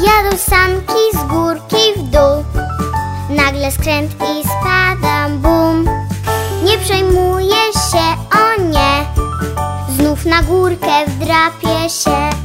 Jadą sanki z górki w dół. Nagle skręt i spadam, bum. Nie przejmuję się, o nie. Znów na górkę wdrapię się.